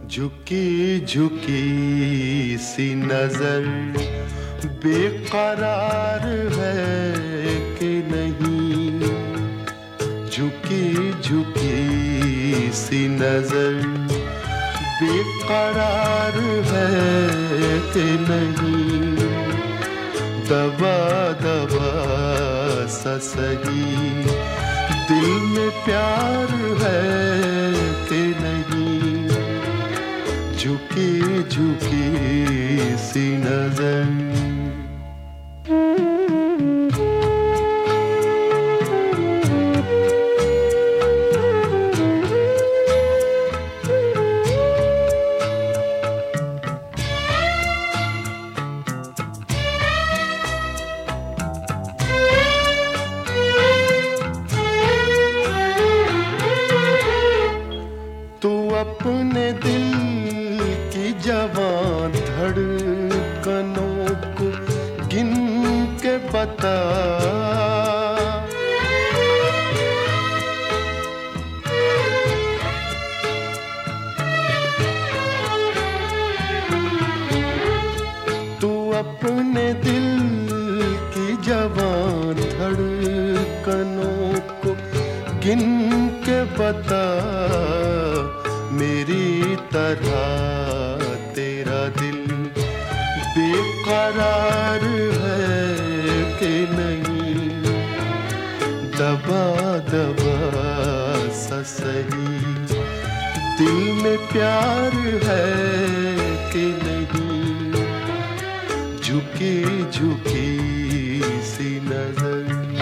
झुकी झुकी सी नजर बेकरार है कि नहीं, झुकी झुकी सी नजर बेकरार है कि नहीं, दबा दबा सा सही दिल में प्यार है कि नहीं, झुकी झुकी सी नजर। तू अपने दिल की जवां धड़कनों को गिन के बता, तू अपने दिल की जवां धड़कनों को गिन के बता, मेरी तरह तेरा दिल बेकरार है कि नहीं, दबा दबा सा सही दिल में प्यार है कि नहीं, झुकी झुकी सी नजर।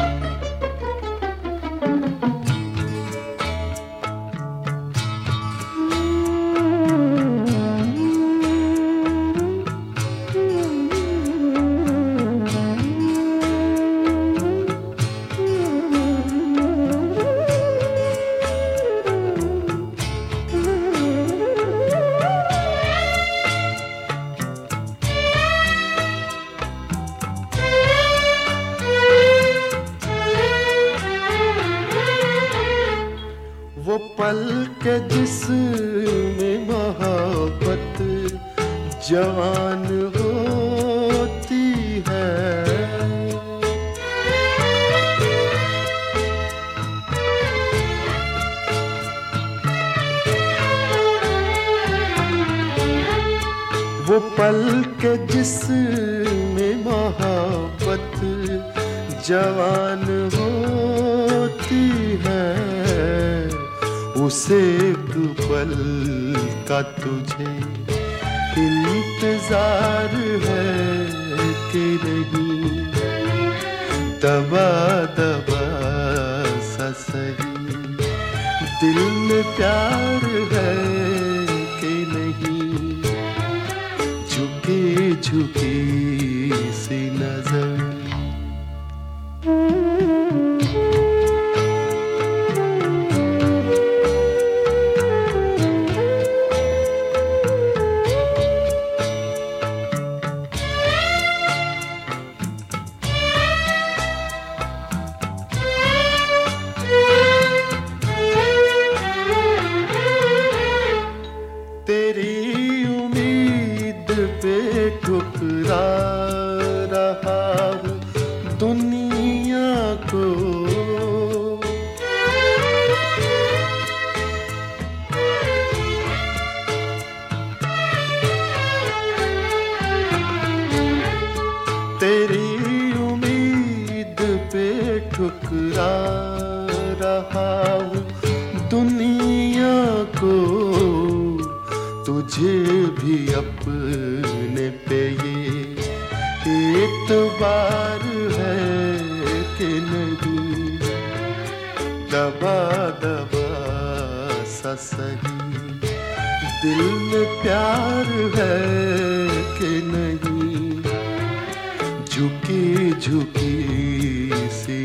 वो पल के जिसमें मोहब्बत जवान होती है, वो पल के जिसमें मोहब्बत जवान होती है, उसे एक पल का तुझे इंतजार है कि नहीं, दबा दबा सा सही दिल में प्यार है कि नहीं, झुकी झुकी सी नजर। तेरी उम्मीद पे ठुकरा रहा हूँ दुनिया को, तेरी उम्मीद पे ठुकरा रहा हूँ दुनिया को, तुझे भी अपने पे ये एतबार है कि नहीं, दबा दबा सा सही दिल में प्यार है कि नहीं, झुकी झुकी सी